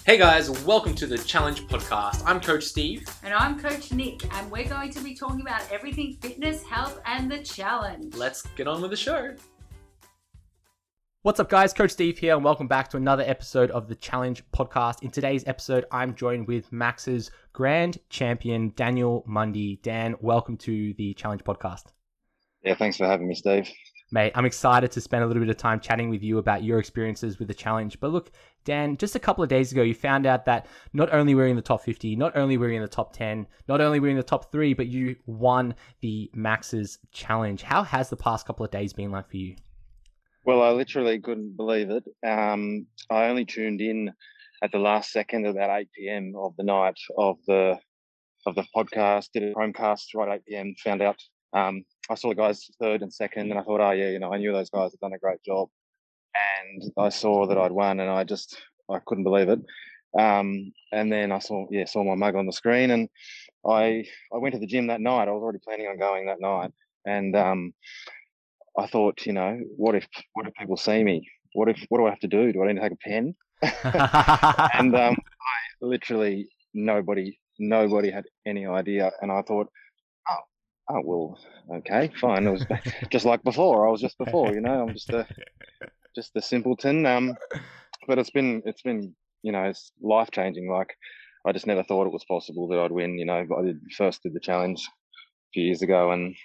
Hey guys, welcome to the Challenge Podcast. I'm Coach Steve. And I'm Coach Nick, and we're going to be talking about everything fitness, health, and the challenge. Let's get on with the show. What's up guys, Coach Steve here, and welcome back to another episode of the Challenge Podcast. In today's episode, I'm joined with Max's Grand Champion, Daniel Mundy. Dan, welcome to the Challenge Podcast. Yeah, thanks for having me, Steve. Mate, I'm excited to spend a little bit of time chatting with you about your experiences with the challenge. But look, Dan, just a couple of days ago, you found out that not only were you in the top 50, not only were you in the top 10, not only were you in the top 3, but you won the Max's Challenge. How has the past couple of days been like for you? Well, I literally couldn't believe it. I only tuned in at the last second, about 8 p.m. of the night of the podcast, did a Chromecast right at 8 p.m., found out. I saw the guys third and second, and I thought, I knew those guys had done a great job. And I saw that I'd won, and I couldn't believe it. And then I saw my mug on the screen, and I went to the gym that night. I was already planning on going that night, and I thought, what if people see me? What do I have to do? Do I need to take a pen? And I literally nobody had any idea, and I thought, oh well, okay, fine. It was just like before. I was just before, I'm just a simpleton. But it's been it's life changing. Like, I just never thought it was possible that I'd win. But I did the challenge a few years ago, and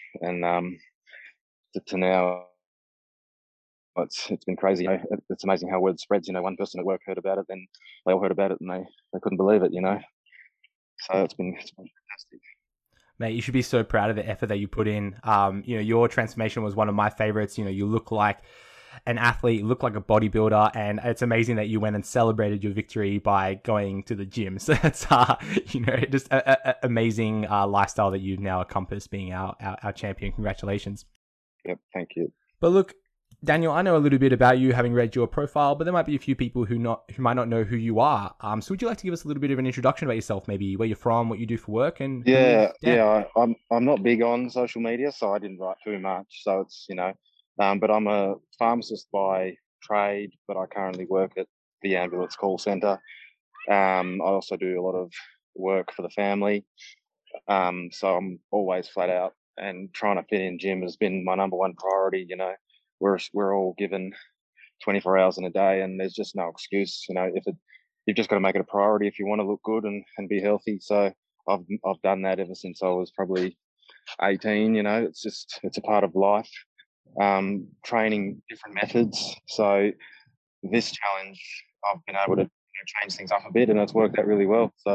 to now, it's been crazy. It's amazing how word spreads. One person at work heard about it, then they all heard about it, and they couldn't believe it. So it's been fantastic. Mate, you should be so proud of the effort that you put in. Your transformation was one of my favorites. You look like an athlete, you look like a bodybuilder, and it's amazing that you went and celebrated your victory by going to the gym. So it's, just an amazing lifestyle that you've now encompassed, being our champion. Congratulations. Yep, thank you. But look, Daniel, I know a little bit about you, having read your profile, but there might be a few people who might not know who you are. So would you like to give us a little bit of an introduction about yourself, maybe where you're from, what you do for work? And I'm not big on social media, so I didn't write too much. So it's but I'm a pharmacist by trade, but I currently work at the ambulance call centre. I also do a lot of work for the family. So I'm always flat out, and trying to fit in gym has been my number one priority. We're all given 24 hours in a day, and there's just no excuse. You've just got to make it a priority if you want to look good and be healthy. So I've done that ever since I was probably 18. It's a part of life. Training different methods. So this challenge, I've been able to change things up a bit, and it's worked out really well. So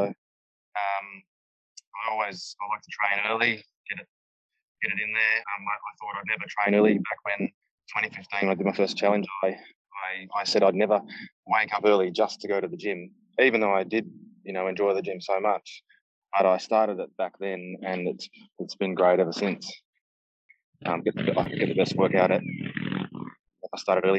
I like to train early, get it in there. I thought I'd never train early. Back when 2015, I did my first challenge, I said I'd never wake up early just to go to the gym, even though I did, enjoy the gym so much. But I started it back then, and it's been great ever since. I get the best work out at. I started early.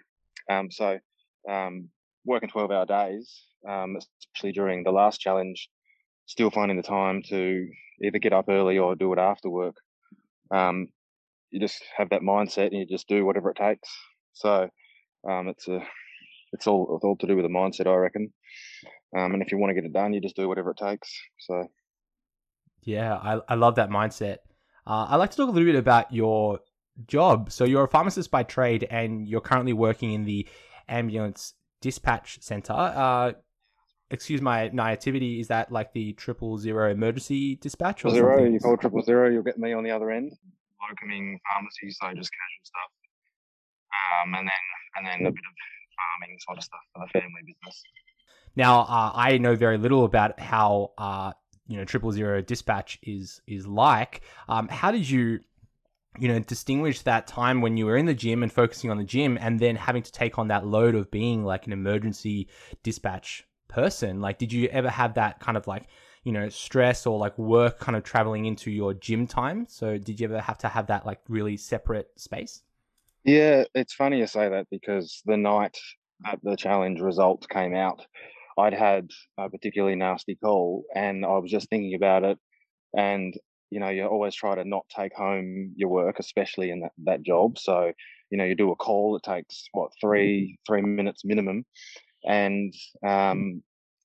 Working 12-hour days, especially during the last challenge, still finding the time to either get up early or do it after work. You just have that mindset, and you just do whatever it takes. So it's all to do with the mindset, I reckon. And if you want to get it done, you just do whatever it takes. So yeah, I love that mindset. I'd like to talk a little bit about your job. So you're a pharmacist by trade, and you're currently working in the ambulance dispatch center. Excuse my naivety, is that like the 000 emergency dispatch or something? You call 000, you'll get me on the other end. Locuming pharmacy, so just casual stuff. And then a bit of farming sort of stuff for the family business. Now, I know very little about how 000 dispatch is like. How did you distinguish that time when you were in the gym and focusing on the gym, and then having to take on that load of being like an emergency dispatch person? Like, did you ever have that kind of like, stress or like work kind of traveling into your gym time? So did you ever have to have that like really separate space? Yeah, it's funny you say that, because the night that the challenge results came out, I'd had a particularly nasty call, and I was just thinking about it. And you always try to not take home your work, especially in that job. So you do a call, it takes 3 minutes minimum, and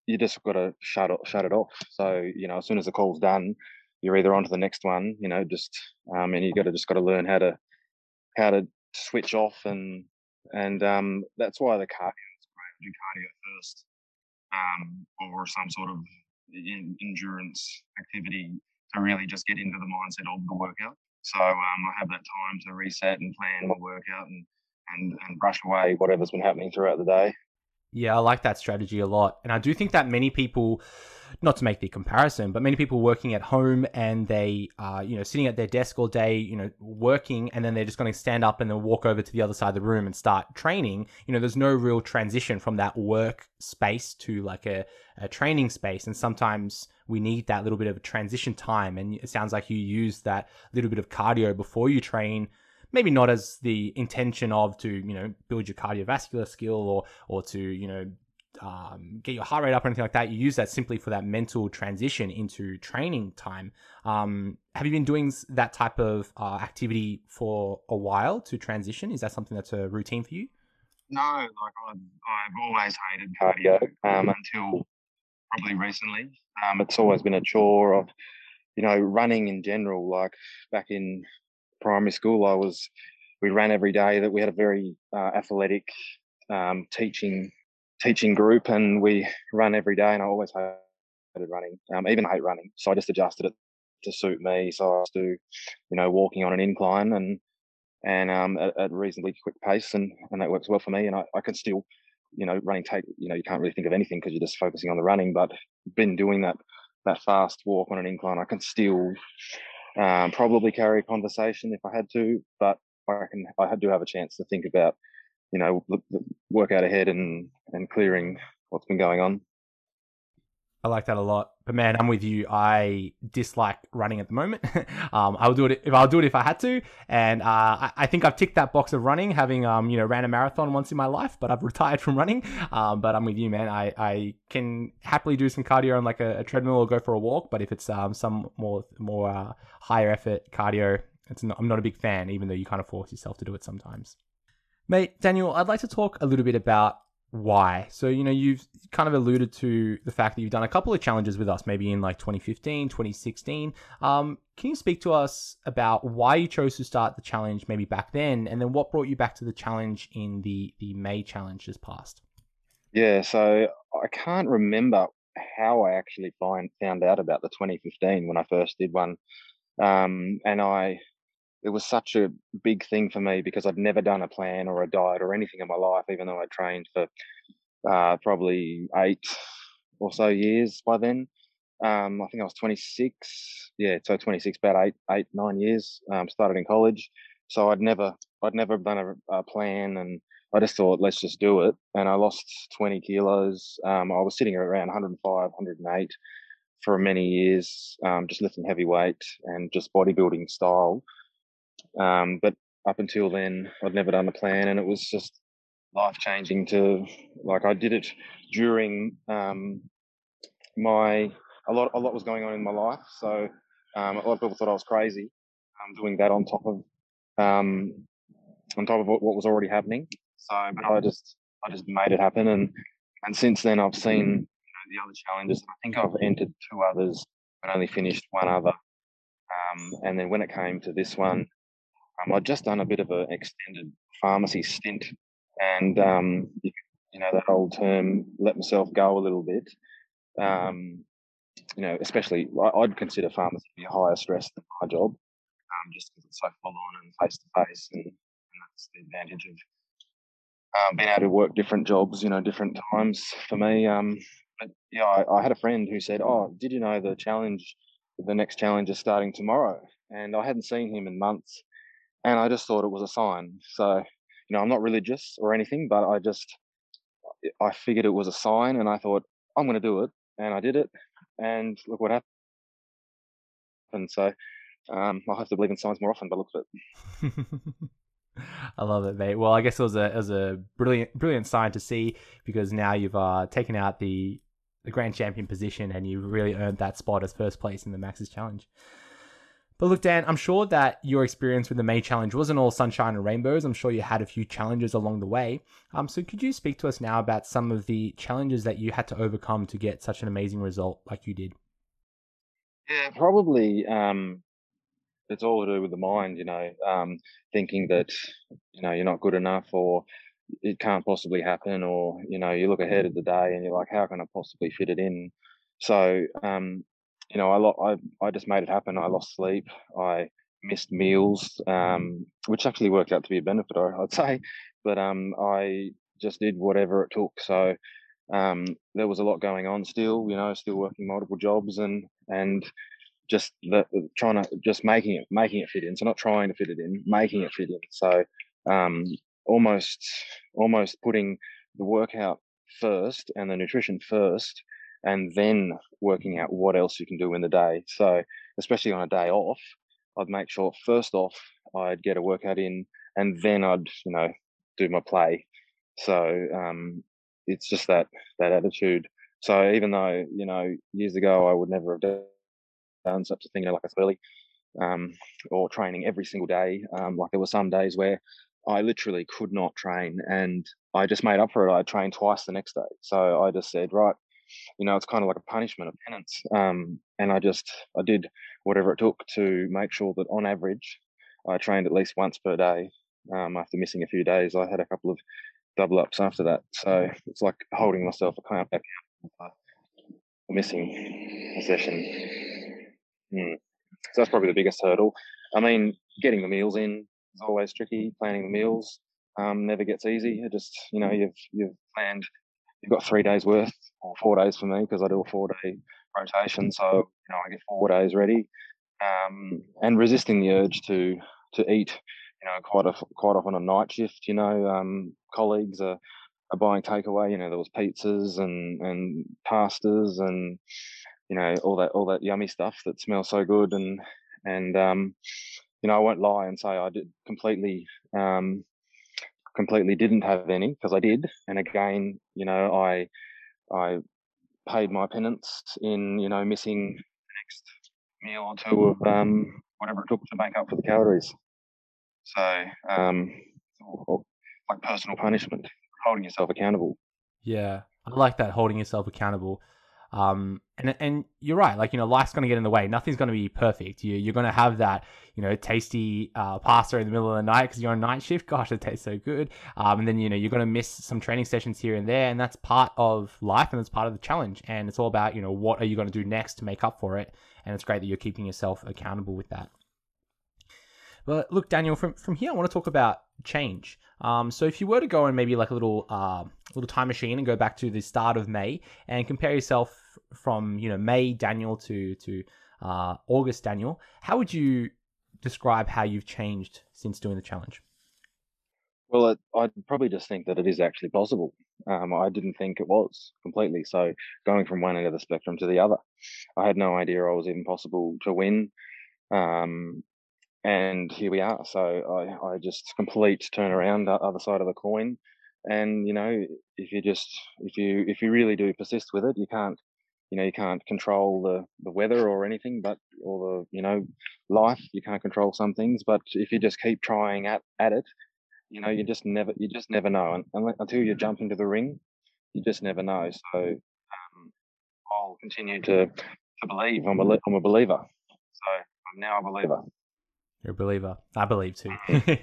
you just got to shut it off. So as soon as the call's done, you're either on to the next one. And you just got to learn how to switch off, and that's why the cardio is great. Do cardio first, or some sort of endurance activity to really just get into the mindset of the workout. So I have that time to reset and plan my workout and brush away whatever's been happening throughout the day. Yeah, I like that strategy a lot. And I do think that many people, not to make the comparison, but many people working at home and they are, sitting at their desk all day, working, and then they're just going to stand up and then walk over to the other side of the room and start training. There's no real transition from that work space to like a training space. And sometimes we need that little bit of a transition time. And it sounds like you use that little bit of cardio before you train, maybe not as the intention of to, build your cardiovascular skill or to, get your heart rate up or anything like that. You use that simply for that mental transition into training time. Have you been doing that type of activity for a while to transition? Is that something that's a routine for you? No, I've always hated cardio until probably recently. It's always been a chore of, running in general. Like back in primary school, we ran every day. That we had a very athletic teaching group, and we run every day. And I always hated running, even hate running. So I just adjusted it to suit me. So I was do, walking on an incline and at a reasonably quick pace, and that works well for me. And I can still, running you can't really think of anything because you're just focusing on the running. But been doing that fast walk on an incline, I can still probably carry a conversation if I had to, but I do have a chance to think about, the workout ahead and clearing what's been going on. I like that a lot. But man, I'm with you. I dislike running at the moment. I'll do it if I had to. And I think I've ticked that box of running, having ran a marathon once in my life, but I've retired from running. But I'm with you, man. I can happily do some cardio on like a treadmill or go for a walk. But if it's some more higher effort cardio, I'm not a big fan, even though you kind of force yourself to do it sometimes. Mate, Daniel, I'd like to talk a little bit about why. So, you've kind of alluded to the fact that you've done a couple of challenges with us, maybe in like 2015, 2016. Can you speak to us about why you chose to start the challenge maybe back then, and then what brought you back to the challenge in the May challenge just past? Yeah, so I can't remember how I actually found out about the 2015 when I first did one. It was such a big thing for me because I'd never done a plan or a diet or anything in my life, even though I trained for probably 8 or so years by then. I think I was 26. Yeah, so 26, about 9 years. Started in college, so I'd never done a plan, and I just thought, let's just do it. And I lost 20 kilos. I was sitting around 105, 108 for many years, just lifting heavy weight and just bodybuilding style. But up until then, I'd never done a plan, and it was just life-changing I did it during a lot was going on in my life. So a lot of people thought I was crazy, doing that on top of what was already happening. So, but I just made it happen, and since then I've seen the other challenges. I think I've entered 2 others, but only finished 1 other. And then when it came to this one, I'd just done a bit of an extended pharmacy stint, and that old term, let myself go a little bit. Especially I'd consider pharmacy to be higher stress than my job, just because it's so full on and face to face, and that's the advantage of being able to work different jobs, different times for me. But yeah, I had a friend who said, "Oh, did you know the next challenge is starting tomorrow?" And I hadn't seen him in months. And I just thought it was a sign. So, I'm not religious or anything, but I figured it was a sign, and I thought, I'm going to do it. And I did it. And look what happened. So I'll have to believe in signs more often by the looks of it. I love it, mate. Well, I guess it was a brilliant sign to see, because now you've taken out the grand champion position, and you really earned that spot as first place in the Max's Challenge. But look, Dan, I'm sure that your experience with the May Challenge wasn't all sunshine and rainbows. I'm sure you had a few challenges along the way. So could you speak to us now about some of the challenges that you had to overcome to get such an amazing result like you did? Yeah, probably. It's all to do with the mind, thinking that, you're not good enough or it can't possibly happen, or, you look ahead of the day and you're like, how can I possibly fit it in? So, I just made it happen. I lost sleep. I missed meals, which actually worked out to be a benefit, I'd say. But I just did whatever it took. So there was a lot going on still, still working multiple jobs and just trying to just making it fit in. So not trying to fit it in, making it fit in. So um, almost putting the workout first and the nutrition first, and then working out what else you can do in the day. So especially on a day off, I'd make sure first off I'd get a workout in, and then I'd do my play. So it's just that attitude. So even though years ago I would never have done such a thing, like a early, or training every single day. Like there were some days where I literally could not train, and I just made up for it. I trained twice the next day. So I just said, right, it's kind of like a punishment, a penance. And I did whatever it took to make sure that on average, I trained at least once per day. After missing a few days, I had a couple of double ups after that. So it's like holding myself accountable for missing a session. So that's probably the biggest hurdle. I mean, getting the meals in is always tricky. Planning the meals never gets easy. It just, you've planned, you've got 3 days worth, or 4 days for me, because I do a 4-day rotation. So, I get 4 days ready. And resisting the urge to eat, quite often on night shift, colleagues are buying takeaway. There was pizzas and pastas and all that yummy stuff that smells so good, and I won't lie and say I did completely didn't have any, because I did. And again, I paid my penance in missing the next meal or two of whatever it took to make up for the calories. So like personal punishment, holding yourself accountable. Yeah, I like that, holding yourself accountable. And you're right. Like, life's going to get in the way. Nothing's going to be perfect. You're going to have that, tasty pasta in the middle of the night because you're on night shift. Gosh, it tastes so good. And then, you're going to miss some training sessions here and there. And that's part of life, and it's part of the challenge. And it's all about, what are you going to do next to make up for it? And it's great that you're keeping yourself accountable with that. But look, Daniel, from here, I want to talk about change. So if you were to go in maybe like a little time machine and go back to the start of May and compare yourself from May Daniel to August Daniel, how would you describe how you've changed since doing the challenge? Well, I'd probably just think that it is actually possible. I didn't think it was completely. So going from one end of the spectrum to the other, I had no idea I was even possible to win. And here we are. So I just complete turnaround, the other side of the coin. And if you really do persist with it, you can't control the weather or anything, or the life. You can't control some things, but if you just keep trying at it, you just never know. And until you jump into the ring, you just never know. So I'll continue to believe. I'm a believer. So I'm now a believer. You're a believer. I believe too.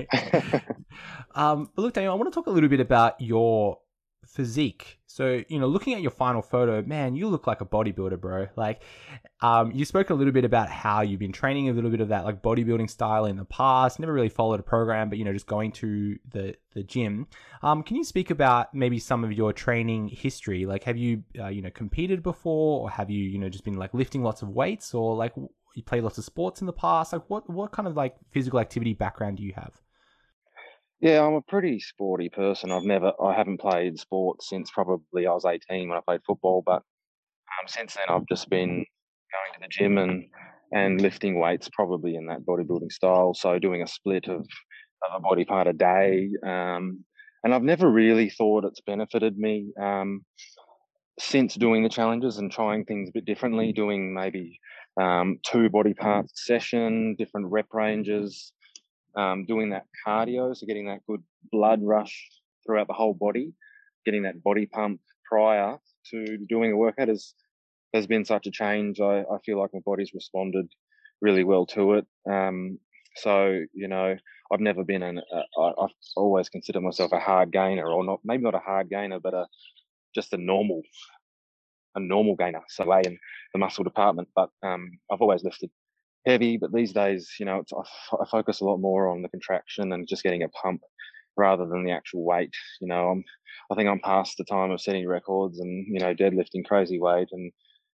But look, Daniel, I want to talk a little bit about your physique. So, looking at your final photo, man, you look like a bodybuilder, bro. Like, you spoke a little bit about how you've been training a little bit of that like bodybuilding style in the past, never really followed a program, but, just going to the gym. Can you speak about maybe some of your training history? Like, have you, competed before, or have you, just been like lifting lots of weights, or like you played lots of sports in the past? Like what kind of like physical activity background do you have? Yeah, I'm a pretty sporty person. I haven't played sports since probably I was 18 when I played football, but since then I've just been going to the gym and lifting weights, probably in that bodybuilding style. So doing a split of a body part a day. And I've never really thought it's benefited me since doing the challenges and trying things a bit differently, doing maybe 2 body parts session, different rep ranges, doing that cardio, so getting that good blood rush throughout the whole body, getting that body pump prior to doing a workout has been such a change. I feel like my body's responded really well to it. So, I've never been I've always considered myself a hard gainer, or not, maybe not a hard gainer, but just a normal gainer, so in the muscle department. But I've always lifted heavy, but these days, I focus a lot more on the contraction and just getting a pump rather than the actual weight. I think I'm past the time of setting records and deadlifting crazy weight, and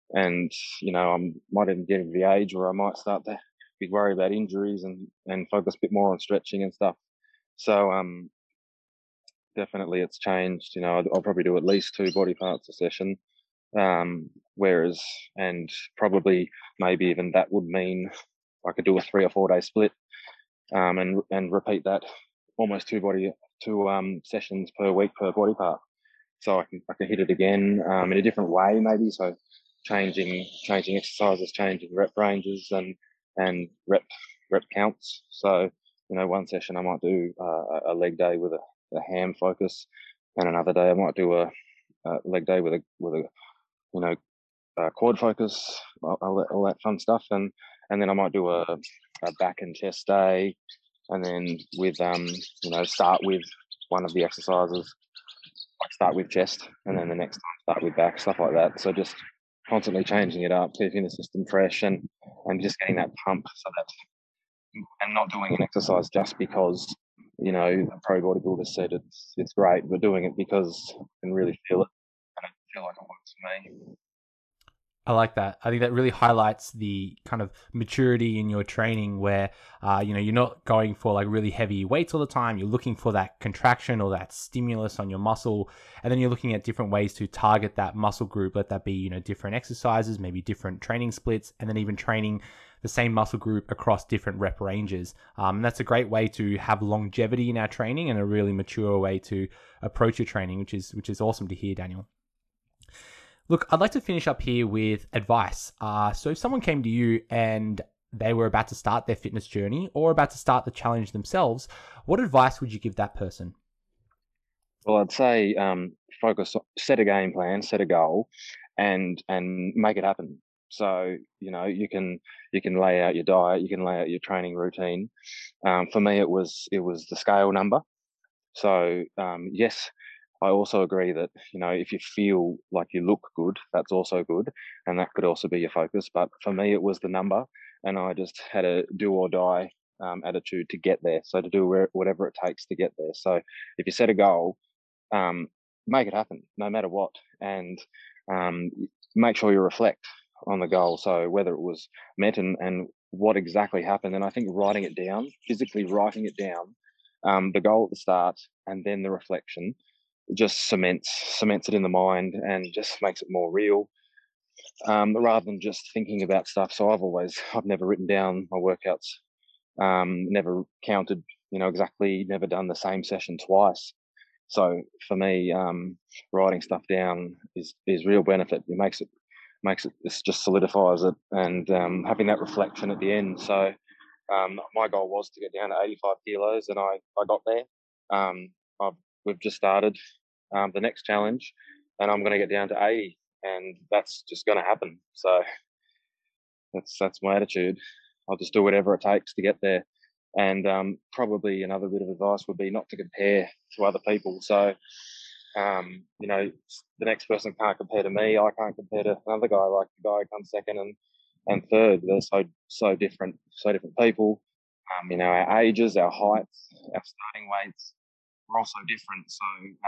I might even get to the age where I might start to be worried about injuries and focus a bit more on stretching and stuff. So definitely it's changed. I'll probably do at least 2 body parts a session. Whereas, and probably maybe even that would mean I could do a 3 or 4 day split, and repeat that almost 2 sessions per week per body part. So I can hit it again in a different way, maybe. So changing exercises, changing rep ranges and rep counts. So one session I might do a leg day with a ham focus, and another day I might do a leg day with a quad focus, all that fun stuff, and then I might do a back and chest day, and then with start with one of the exercises, like start with chest, and then the next time start with back, stuff like that. So just constantly changing it up, keeping the system fresh, and just getting that pump, so that, and not doing an exercise just because the pro bodybuilder said it's great, but doing it because I can really feel it, and I feel like it works for me. I like that. I think that really highlights the kind of maturity in your training where, you're not going for like really heavy weights all the time. You're looking for that contraction or that stimulus on your muscle. And then you're looking at different ways to target that muscle group. Let that be, different exercises, maybe different training splits, and then even training the same muscle group across different rep ranges. And that's a great way to have longevity in our training and a really mature way to approach your training, which is awesome to hear, Daniel. Look, I'd like to finish up here with advice. So if someone came to you and they were about to start their fitness journey or about to start the challenge themselves, what advice would you give that person? Well, I'd say set a game plan, set a goal, and make it happen. So you can lay out your diet, you can lay out your training routine. For me, it was the scale number. So yes, I also agree that, if you feel like you look good, that's also good. And that could also be your focus. But for me, it was the number, and I just had a do or die attitude to get there. So to do whatever it takes to get there. So if you set a goal, make it happen no matter what. And make sure you reflect on the goal. So whether it was met and what exactly happened. And I think writing it down, physically writing it down, the goal at the start and then the reflection, just cements it in the mind and just makes it more real, rather than just thinking about stuff. So I've never written down my workouts, never counted, exactly, never done the same session twice. So for me, writing stuff down is real benefit. It makes it just solidifies it, and having that reflection at the end. So my goal was to get down to 85 kilos, and I got there. We've just started the next challenge, and I'm going to get down to 80, and that's just going to happen. So that's my attitude. I'll just do whatever it takes to get there. And probably another bit of advice would be not to compare to other people. So the next person can't compare to me. I can't compare to another guy. Like the guy who comes second and third. They're so different people. Our ages, our heights, our starting weights, we're all so different. So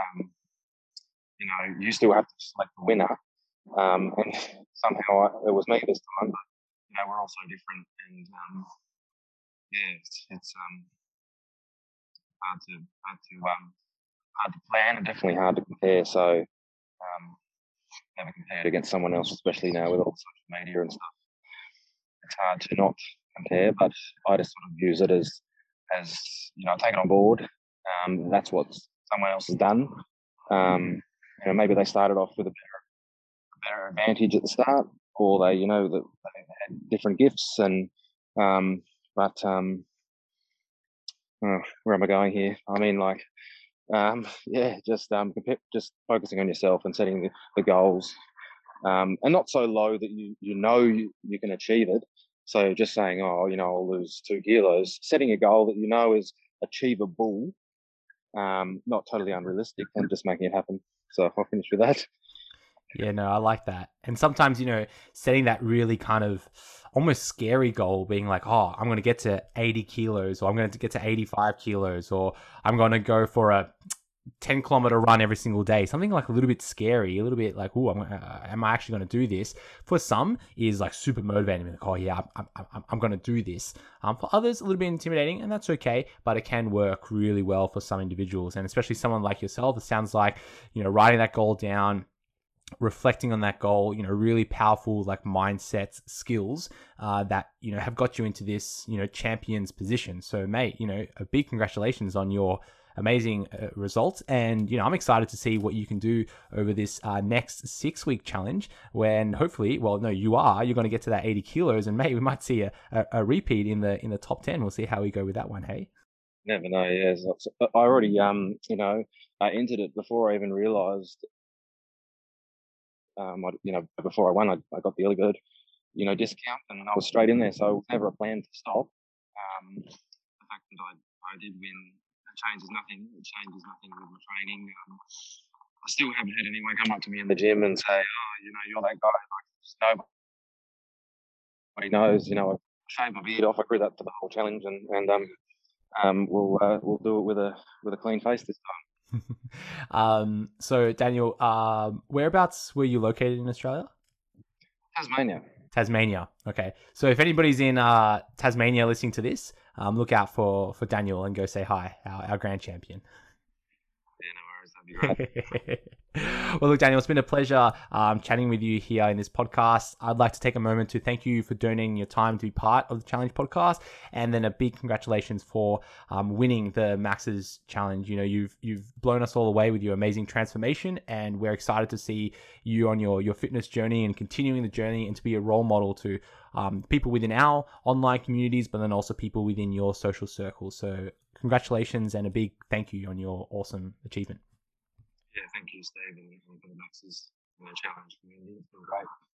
you still have to select the winner. And somehow it was me this time, but we're all so different, and it's hard to plan and definitely hard to compare. So never compared against someone else, especially now with all social media and stuff. It's hard to not compare, but I just sort of use it as take it on board. That's what someone else has done. Maybe they started off with a better advantage at the start, or they had different gifts. And where am I going here? I mean, like, just focusing on yourself and setting the goals, and not so low that you can achieve it. So just saying, I'll lose 2 kilos. Setting a goal that is achievable, not totally unrealistic, and just making it happen. So I'll finish with that. Yeah, no, I like that. And sometimes, setting that really kind of almost scary goal, being like, I'm going to get to 80 kilos, or I'm going to get to 85 kilos, or I'm going to go for a 10-kilometer run every single day. Something like a little bit scary, a little bit like, am I actually going to do this? For some is like super motivating, like, I'm going to do this. For others, a little bit intimidating, and that's okay, but it can work really well for some individuals, and especially someone like yourself. It sounds like, writing that goal down, reflecting on that goal, really powerful like mindsets, skills that have got you into this champion's position. So mate, a big congratulations on your amazing results, and I'm excited to see what you can do over this next 6-week challenge, when hopefully, you're going to get to that 80 kilos, and mate, we might see a repeat in the top 10. We'll see how we go with that one. Hey, never know. Yeah, I already I entered it before I even realized. Before I won, I got the early bird, discount, and I was straight in there. So it was never a plan to stop. The fact that I did win changes nothing. It changes nothing with my training. I still haven't had anyone come up to me in the gym and say, you're that guy. Like, nobody knows. I shaved my beard off. I grew that for the whole challenge, and we'll do it with a clean face this time. So Daniel, whereabouts were you located in Australia? Tasmania. Okay. So if anybody's in Tasmania listening to this, look out for Daniel and go say hi, our grand champion. Yeah, no worries. That'd be great. Well, look, Daniel, it's been a pleasure chatting with you here in this podcast. I'd like to take a moment to thank you for donating your time to be part of the Challenge podcast, and then a big congratulations for winning the Max's Challenge. You've blown us all away with your amazing transformation, and we're excited to see you on your fitness journey and continuing the journey, and to be a role model to people within our online communities, but then also people within your social circles. So congratulations and a big thank you on your awesome achievement. Yeah, thank you, Steve, and for the Max's Challenge community. It's been great.